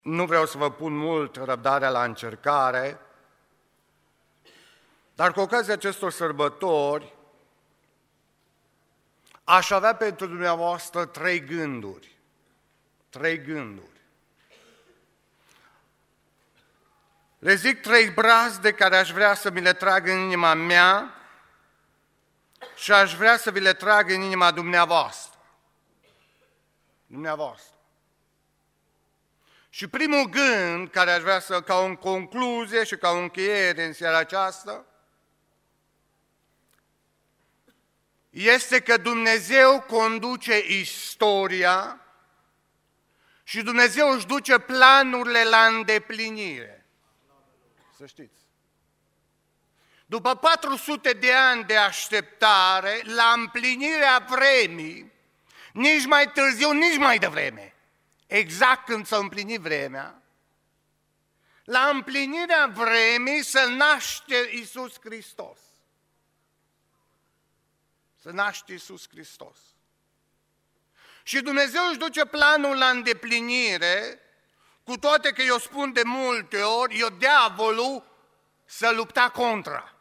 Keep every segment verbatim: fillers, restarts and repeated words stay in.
Nu vreau să vă pun mult răbdarea la încercare, dar cu ocazia acestor sărbători aș avea pentru dumneavoastră trei gânduri. Trei gânduri. Le zic trei brazde care aș vrea să mi le trag în inima mea și aș vrea să vi le trag în inima dumneavoastră. Dumneavoastră. Și primul gând care aș vrea să, ca o concluzie și ca o încheiere în seara aceasta, este că Dumnezeu conduce istoria și Dumnezeu își duce planurile la îndeplinire. Să știți. După patru sute de ani de așteptare, la împlinirea vremii, nici mai târziu, nici mai devreme, exact când s-a împlinit vremea, la împlinirea vremii se naște Iisus Hristos. Se naște Iisus Hristos. Și Dumnezeu își duce planul la îndeplinire, cu toate că eu spun de multe ori, eu diavolul să lupta contra.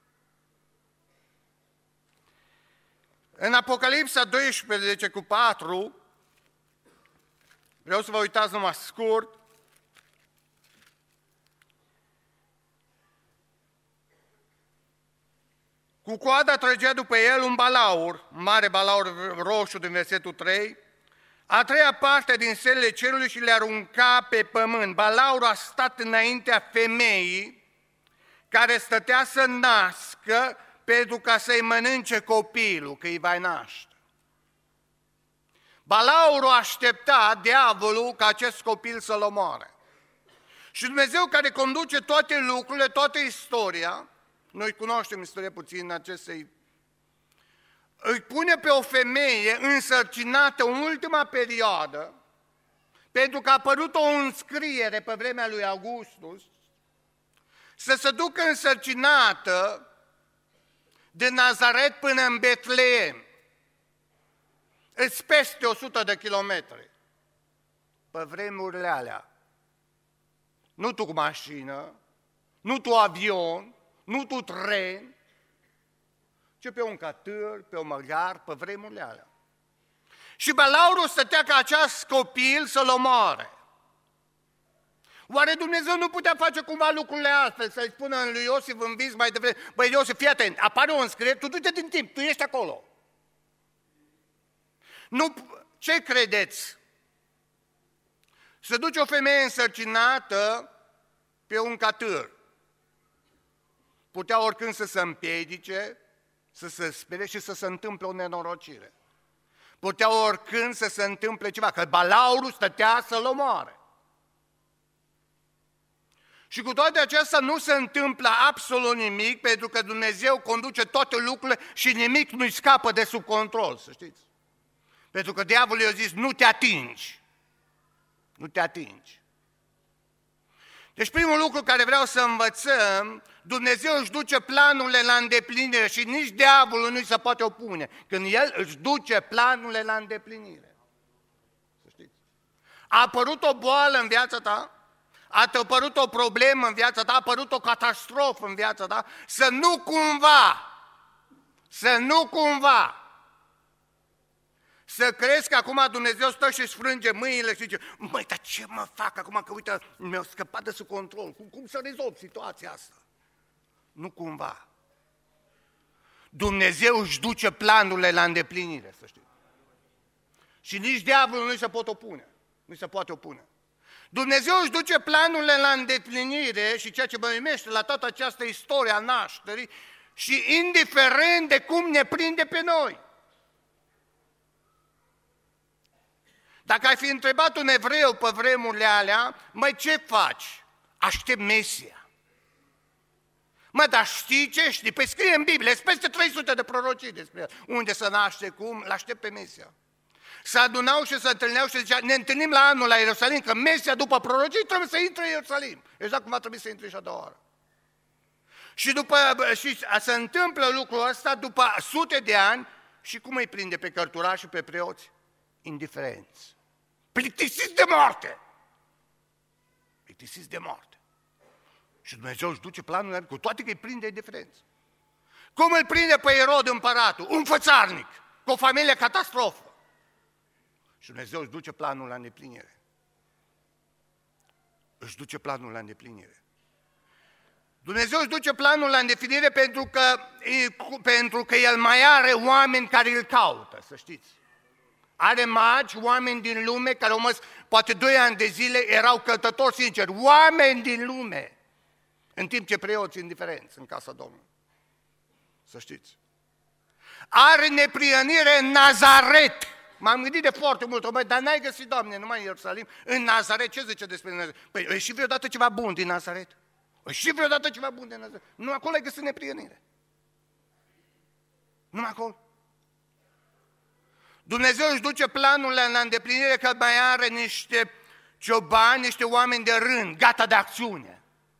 În Apocalipsa doisprezece cu patru, vreau să vă uitați numai scurt, cu coada trăgea după el un balaur, un mare balaur roșu din versetul trei, a treia parte din stelele cerului și le arunca pe pământ. Balaurul a stat înaintea femeii care stătea să nască pentru ca să-i mănânce copilul, că îi va naște. Balaurul aștepta, diavolul, ca acest copil să-l omoare. Și Dumnezeu care conduce toate lucrurile, toată istoria, noi cunoaștem istoria puțin acestei, îi pune pe o femeie însărcinată în ultima perioadă, pentru că a apărut o înscriere pe vremea lui Augustus, să se ducă însărcinată de Nazaret până în Betleem. Îți peste o sută de kilometri. Pe vremurile alea. Nu tu cu mașină, nu tu avion, nu tu tren, ci pe un catâr, pe un măgar, pe vremurile alea. Și balaurul stătea ca acest copil să-l omoare. Oare Dumnezeu nu putea face cumva lucrurile altfel, să-i spună în lui Iosif în vis mai devreme, băi Iosif, fii atent, apare o înscriere, tu du-te din timp, tu ești acolo. Nu, ce credeți? Se duce o femeie însărcinată pe un catâr. Putea oricând să se împiedice, să se spere și să se întâmple o nenorocire. Putea oricând să se întâmple ceva, că balaurul stătea să-l omoare. Și cu toate acestea nu se întâmplă absolut nimic, pentru că Dumnezeu conduce toate lucrurile și nimic nu-i scapă de sub control, să știți. Pentru că diavolul i-a zis, nu te atingi. Nu te atingi. Deci primul lucru care vreau să învățăm, Dumnezeu își duce planurile la îndeplinire și nici diavolul nu-i se poate opune. Când El își duce planurile la îndeplinire. Să știți. A apărut o boală în viața ta, a apărut o problemă în viața ta, a apărut o catastrofă în viața ta, să nu cumva, să nu cumva, să crezi că acum Dumnezeu stă și își frânge mâinile și zice, măi, dar ce mă fac acum că uite, mi-au scăpat de sub control, cum, cum să rezolv situația asta? Nu cumva. Dumnezeu își duce planurile la îndeplinire, să știți. Și nici diavolul nu se poate opune, nu se poate opune. Dumnezeu își duce planurile la îndeplinire și ceea ce mă uimește la toată această istorie a nașterii și indiferent de cum ne prinde pe noi. Dacă ai fi întrebat un evreu pe vremurile alea, măi, ce faci? Aștept Mesia. Mă, dar știi ce știi? Păi scrie în Biblie, sunt peste trei sute de prorocii despre el. Unde se naște, cum, l-aștept pe Mesia. Se adunau și se întâlneau și zicea, ne întâlnim la anul la Ierusalim, că Mesia după prorocii trebuie să intre în Ierusalim. Exact cum va trebui să intre și a doua oară. Și, după, și se întâmplă lucrul ăsta după sute de ani și cum îi prinde pe cărturași și pe preoți? Indiferenți. Plictisiți de moarte. plictisiți de moarte. Și Dumnezeu își duce planul, cu toate că îi prinde indiferență. Cum îl prinde pe Irod împăratul? Un fățarnic, cu o familie catastrofă. Și Dumnezeu își duce planul la îndeplinire. Își duce planul la îndeplinire. Dumnezeu își duce planul la îndeplinire pentru că, pentru că El mai are oameni care îl caută, să știți. Are magi, oameni din lume care au mers, poate doi ani de zile, erau călători sinceri, oameni din lume, în timp ce preoții indiferenți în casa Domnului. Să știți. Are neprihănire în Nazaret. M-am gândit de foarte mult, mă, dar n-ai găsit, Doamne, numai în Ierusalim, în Nazaret. Ce zice despre Nazaret? Păi, e și vreodată ceva bun din Nazaret? E și vreodată ceva bun din Nazaret? Nu acolo ai găsit neprihănire. Numai acolo. Dumnezeu își duce planul la îndeplinire că mai are niște ciobani, niște oameni de rând, gata de acțiune.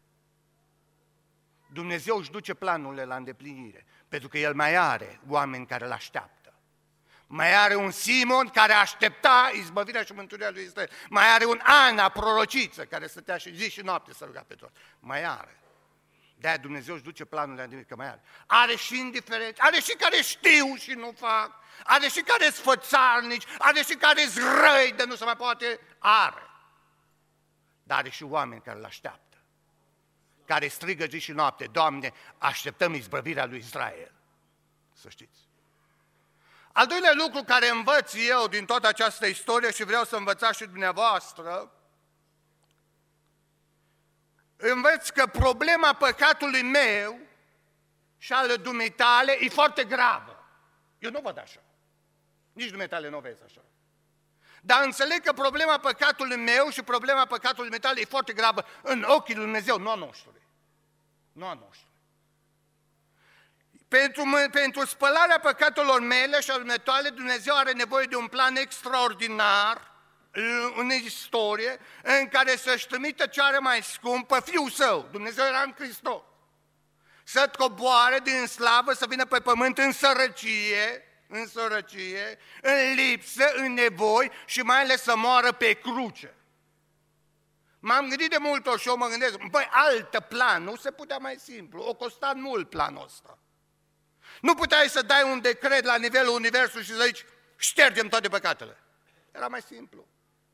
Dumnezeu își duce planurile la îndeplinire, pentru că El mai are oameni care îl așteaptă. Mai are un Simon care aștepta izbăvirea și mântuirea lui Israel. Mai are un Ana, prorociță, care stătea și zi și noapte să ruga pe toți. Mai are. De-aia Dumnezeu își duce planurile la îndeplinire, că mai are. Are și indiferenți, are și care știu și nu fac, are și care sunt fățarnici, are și care sunt răi de nu se mai poate, are. Dar are și oameni care îl așteaptă, care strigă zi și noapte, Doamne, așteptăm izbăvirea lui Israel. Să știți. Al doilea lucru care învăț eu din toată această istorie și vreau să învățați și dumneavoastră, învăț că problema păcatului meu și al dumitale e foarte gravă. Eu nu văd așa. Nici dumitale nu vezi așa. Dar înțeleg că problema păcatului meu și problema păcatului dumitale e foarte gravă în ochii lui Dumnezeu, nu a noștri. Nu a noștri. Pentru, pentru spălarea păcatelor mele și ale dumitale, Dumnezeu are nevoie de un plan extraordinar în istorie, în care să-și trimită ce are mai scump pe Fiul Său. Dumnezeu era în Hristos. Să coboare din slavă, să vină pe pământ în sărăcie, în sărăcie, în lipsă, în nevoi și mai ales să moară pe cruce. M-am gândit de multe ori și eu mă gândesc, băi, altă plan, nu se putea mai simplu, o costat mult planul ăsta. Nu puteai să dai un decret la nivelul universului și să zici, ștergem toate păcatele. Era mai simplu.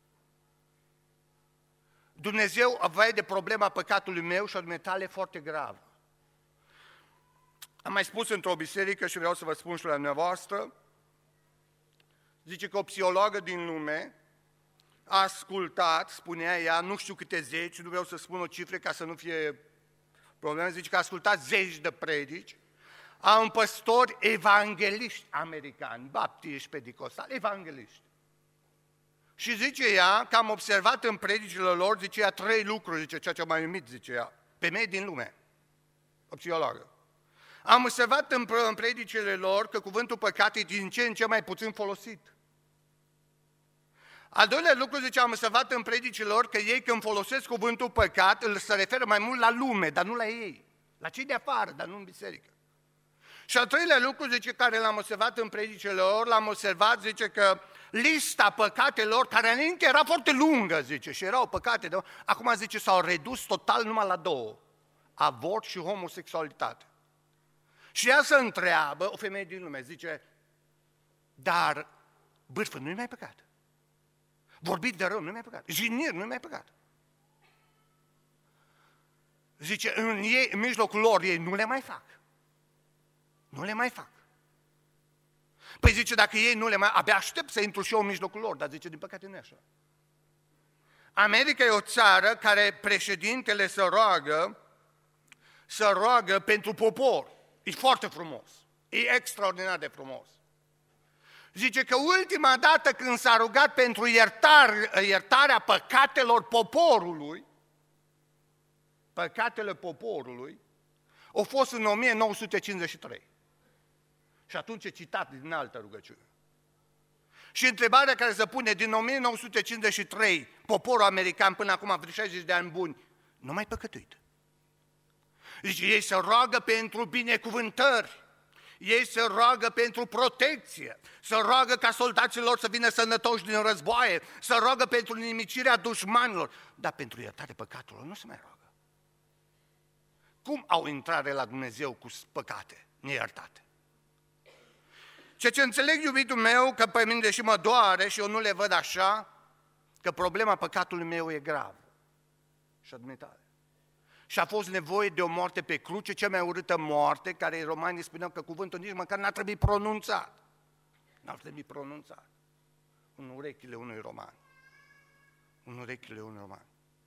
Dumnezeu avea de problema păcatului meu și a dumitale foarte gravă. Am mai spus într-o biserică și vreau să vă spun și la dumneavoastră, zice că o psihologă din lume a ascultat, spunea ea, nu știu câte zeci, nu vreau să spun o cifră ca să nu fie probleme, zice că a ascultat zeci de predici a un păstori evangeliști americani, baptiști, pedicostali, evangeliști. Și zice ea că am observat în predicile lor, zice ea, trei lucruri, zice ceea ce mai iubit, zice ea, femei din lume, o psihologă. Am observat în, în predicile lor că cuvântul păcat e din ce în ce mai puțin folosit. Al doilea lucru, zice, am observat în predicile lor că ei când folosesc cuvântul păcat, îl se referă mai mult la lume, dar nu la ei, la cei de afară, dar nu în biserică. Și al treilea lucru, zice, care l-am observat în predicile lor, l-am observat, zice, că lista păcatelor, care înainte era foarte lungă, zice, și erau păcate, de... acum, zice, s-au redus total numai la două, avort și homosexualitate. Și ea se întreabă, o femeie din lume, zice, dar bârfă nu-i mai păcat. Vorbit de rău nu-i mai păcat. Jigniri nu-i mai păcat. Zice, în, ei, în mijlocul lor ei nu le mai fac. Nu le mai fac. Păi zice, dacă ei nu le mai... Abia aștept să intru și eu în mijlocul lor, dar zice, din păcate nu e așa. America e o țară care președintele se roagă, se roagă pentru popor. E foarte frumos. E extraordinar de frumos. Zice că ultima dată când s-a rugat pentru iertar, iertarea păcatelor poporului, păcatele poporului, au fost în o mie nouă sute cincizeci și trei. Și atunci e citat din altă rugăciune. Și întrebarea care se pune, din o mie nouă sute cincizeci și trei, poporul american până acum, vreo șaizeci de ani buni, nu mai păcătuit. Zice, ei se roagă pentru binecuvântări, Ei se roagă pentru protecție, se roagă ca soldaților să vină sănătoși din războaie, se roagă pentru nimicirea dușmanilor, dar pentru iertarea păcatelor nu se mai roagă. Cum au intrare la Dumnezeu cu păcate neiertate? Ceea ce înțeleg, iubitul meu, că pe mine deși mă doare și eu nu le văd așa, că problema păcatului meu e gravă și admitare. Și a fost nevoie de o moarte pe cruce, cea mai urâtă moarte, care romanii spuneau că cuvântul nici măcar n-a trebuit pronunțat. N-a trebuit pronunțat. În urechile unui roman. În urechile unui roman.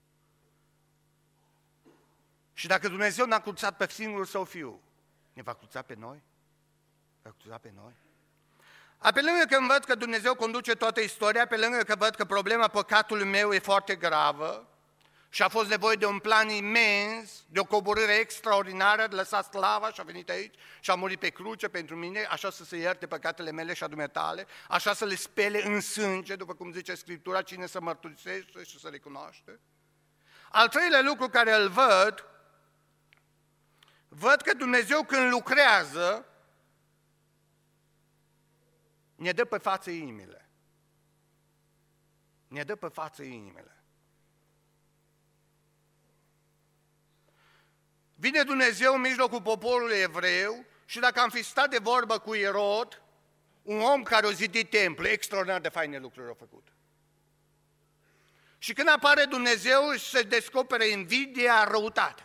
Și dacă Dumnezeu n-a cruțat pe singurul Său Fiu, ne va cruța pe noi? Va cruța pe noi? A, pe lângă că văd că Dumnezeu conduce toată istoria, pe lângă că văd că problema păcatului meu e foarte gravă și a fost nevoie de un plan imens, de o coborâre extraordinară, de lăsat slava și a venit aici și a murit pe cruce pentru mine, așa să se ierte păcatele mele și a dumneatale, așa să le spele în sânge, după cum zice Scriptura, cine să mărturisește și să recunoaște. Al treilea lucru care îl văd, văd că Dumnezeu când lucrează, ne dă pe față inimile. Ne dă pe față inimile. Vine Dumnezeu în mijlocul poporului evreu și dacă am fi stat de vorbă cu Irod, un om care a zidit temple, extraordinar de faine lucruri au făcut. Și când apare Dumnezeu, se descopere invidia, răutatea.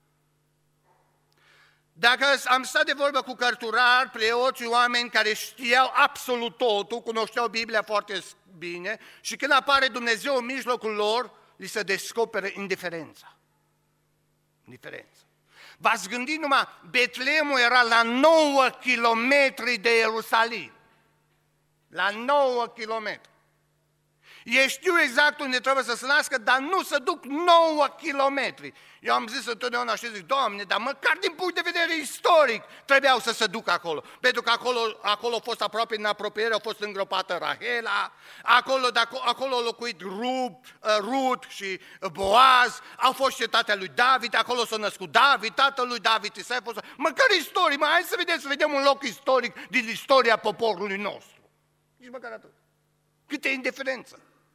Dacă am stat de vorbă cu cărturari, preoți, oameni care știau absolut totul, cunoșteau Biblia foarte bine și când apare Dumnezeu în mijlocul lor, li se descopere indiferența. Indiferența. V-ați gândit numai, Betleemul era la nouă kilometri de Ierusalim. La nouă kilometri. Ei știu exact unde trebuie să se nască, dar nu se duc nouă kilometri. Eu am zis întotdeauna și zic, Doamne, dar măcar din punct de vedere istoric trebuiau să se ducă acolo. Pentru că acolo, acolo a fost aproape în apropiere, a fost îngropată Rahela, acolo, acolo a locuit Rub, Rut și Boaz, au fost cetatea lui David, acolo s-a născut David, tatăl lui David, Isai, fost... măcar istoric, mai hai să vedem, să vedem un loc istoric din istoria poporului nostru. Nici măcar atât. Câte indiferență.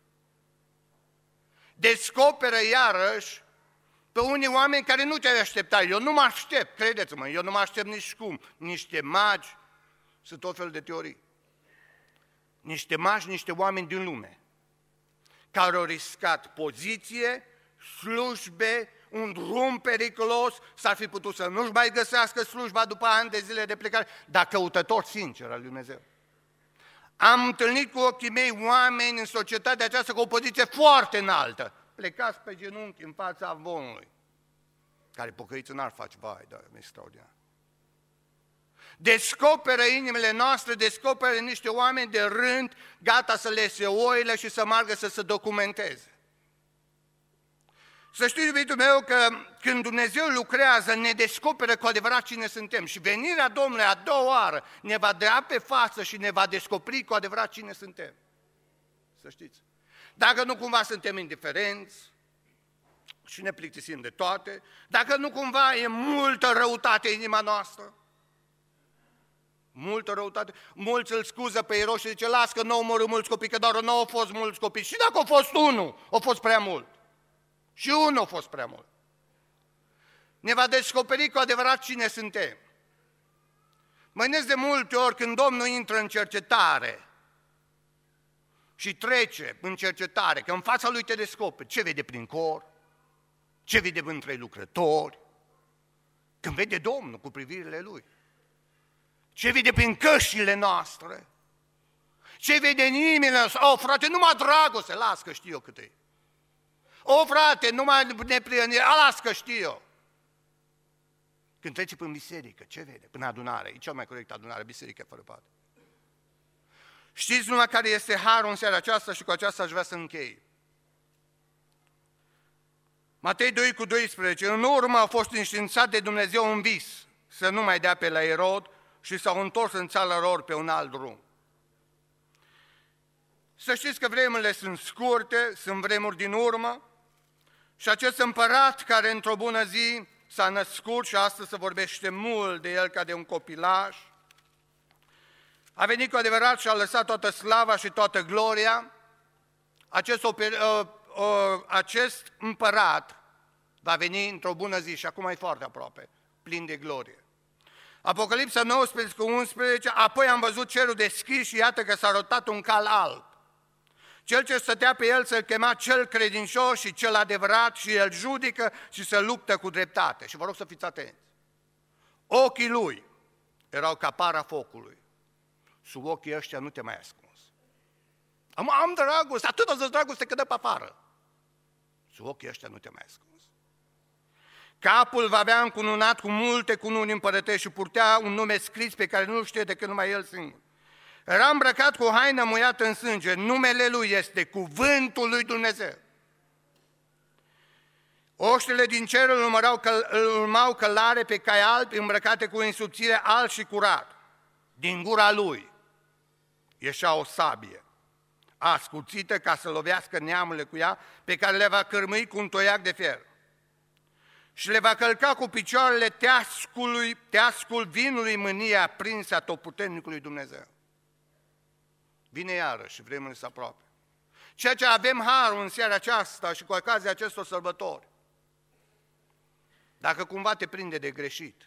Descoperă iarăși pe unii oameni care nu te-ai aștepta. Eu nu mă aștept, credeți-mă, eu nu mă aștept nici cum. Niște magi, sunt tot fel de teorii. Niște magi, niște oameni din lume, care au riscat poziție, slujbe, un drum periculos, s-ar fi putut să nu-și mai găsească slujba după ani de zile de plecare, dar căutători sinceri al lui Dumnezeu. Am întâlnit cu ochii mei oameni în societatea aceasta cu o poziție foarte înaltă, plecați pe genunchi în fața avonului, care pocăiță n-ar face, vai, dar e extraordinar. Descoperă inimile noastre, descoperă niște oameni de rând, gata să lese oile și să meargă să se documenteze. Să știi, iubitul meu, că când Dumnezeu lucrează, ne descoperă cu adevărat cine suntem și venirea Domnului a doua oară ne va dea pe față și ne va descoperi cu adevărat cine suntem. Să știți. Dacă nu cumva suntem indiferenți și ne plictisim de toate, dacă nu cumva e multă răutate în inima noastră, multă răutate, mulți îl scuză pe Irod și zice, las că nu au omorât mulți copii, că doar nu au fost mulți copii. Și dacă au fost unul, au fost prea mult. Și unul a fost prea mult. Ne va descoperi cu adevărat cine suntem. Mă gândesc de multe ori când Domnul intră în cercetare și trece în cercetare, că în fața lui te descoperi ce vede prin cor, ce vede între lucrători, când vede Domnul cu privirile lui, ce vede prin căștile noastre, ce vede în inimile noastre. O, frate, numai dragoste, las că știu eu cât e. O, frate, numai neprienire, las că știu eu. Când trece prin biserică, ce vede? Până adunare, e cea mai corectă adunare, biserică fără pată. Știți numai care este harul în seara aceasta și cu aceasta aș vrea să închei. Matei doi cu doisprezece, în urmă a fost înștiințat de Dumnezeu un vis, să nu mai dea pe la Irod și s-au întors în țara lor pe un alt drum. Să știți că vremurile sunt scurte, sunt vremuri din urmă și acest împărat care într-o bună zi s-a născut și astăzi se vorbește mult de el ca de un copilaș, a venit cu adevărat și a lăsat toată slava și toată gloria, acest, oper, uh, uh, acest împărat va veni într-o bună zi și acum e foarte aproape, plin de glorie. Apocalipsa nouăsprezece cu unsprezece, apoi am văzut cerul deschis și iată că s-a rotat un cal alb. Cel ce stătea pe el să-l chema cel credincios și cel adevărat și el judecă și se luptă cu dreptate. Și vă rog să fiți atenți. Ochii lui erau ca para focului. Sub ochii ăștia nu te mai ascunzi. Am, am dragoste, atât de dragoste că dă pe afară. Sub ochii ăștia nu te mai ascunzi. Capul va avea încununat cu multe cununi împărătești și purtea un nume scris pe care nu-l știe decât numai el singur. Era îmbrăcat cu o haină muiată în sânge, numele lui este Cuvântul lui Dumnezeu. Oștile din cer îl urmau, căl, îl urmau călare pe cai albi, îmbrăcate cu insubțire alb și curat. Din gura lui ieșea o sabie, ascuțită ca să lovească neamurile cu ea, pe care le va cârmui cu un toiac de fier. Și le va călca cu picioarele teascului, teascul vinului mâniei aprinse a totputernicului Dumnezeu. Vine iarăși, vremurile se aproape. Ceea ce avem harul în seara aceasta și cu ocazia acestor sărbători, dacă cumva te prinde de greșit,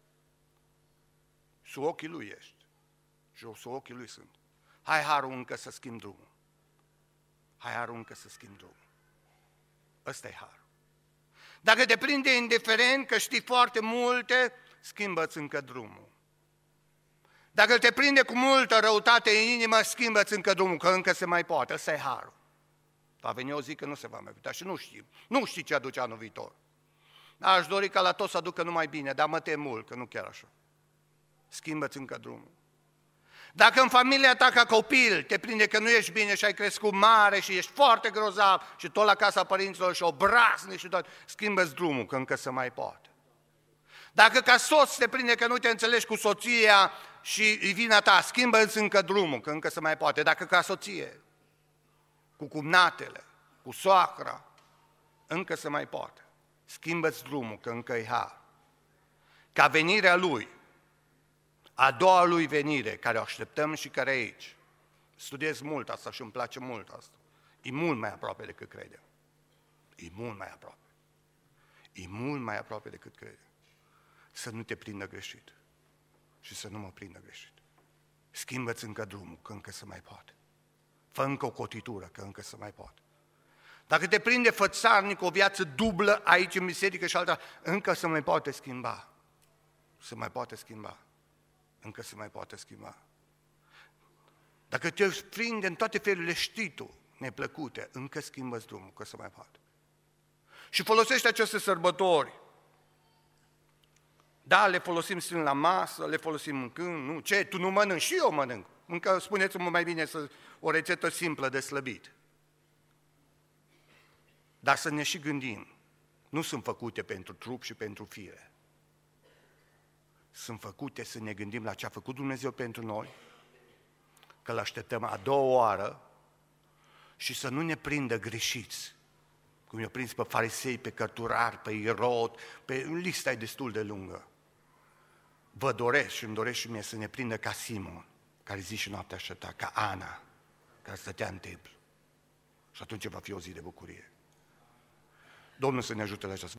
sub ochii lui ești și eu sub ochii lui sunt. Hai harul încă să schimb drumul. Hai harul încă să schimb drumul. Ăsta e harul. Dacă te prinde indiferent că știi foarte multe, schimbă-ți încă drumul. Dacă te prinde cu multă răutate în inimă, schimbă-ți încă drumul, că încă se mai poate. Ăsta e harul. Va veni o zi că nu se va mai putea și nu știm. Nu știi ce aduce anul viitor. Aș dori ca la toți să aducă numai bine, dar mă tem mult că nu chiar așa. Schimbă-ți încă drumul. Dacă în familia ta ca copil te prinde că nu ești bine și ai crescut mare și ești foarte grozav și tot la casa părinților și obraznic și tot, schimbă-ți drumul, că încă se mai poate. Dacă ca soț te prinde că nu te înțelegi cu soția și e vina ta, schimbă-ți încă drumul, că încă se mai poate. Dacă ca soție, cu cumnatele, cu soacra, încă se mai poate. Schimbă-ți drumul, că încă e har. Ca venirea lui, a doua lui venire, care o așteptăm și care e aici. Studiez mult asta și îmi place mult asta. E mult mai aproape decât credem. E mult mai aproape. E mult mai aproape decât credem. Să nu te prindă greșit și să nu mă prindă greșit. Schimbă-ți încă drumul, că încă se mai poate. Fă încă o cotitură, că încă se mai poate. Dacă te prinde fățarnic o viață dublă aici în biserică și alta, încă se mai poate schimba. Se mai poate schimba. Încă se mai poate schimba. Dacă te prinde în toate felurile, știi tu, neplăcute, încă schimbă-ți drumul, că se mai poate. Și folosește aceste sărbători. Da, le folosim stând la masă, le folosim mâncând, nu? Ce, tu nu mănânci? Și eu mănânc. Încă spuneți-mă mai bine să, o rețetă simplă de slăbit. Dar să ne și gândim, nu sunt făcute pentru trup și pentru fire. Sunt făcute să ne gândim la ce a făcut Dumnezeu pentru noi, că l-așteptăm a doua oară și să nu ne prindă greșiți, cum i-au prins pe farisei, pe cărturari, pe Irod, pe lista e destul de lungă. Vă doresc și îmi doresc și mie să ne prindă ca Simon, care zi și noapte aștepta, ca Ana, care stătea în templu. Și atunci va fi o zi de bucurie. Domnul să ne ajute la aceasta.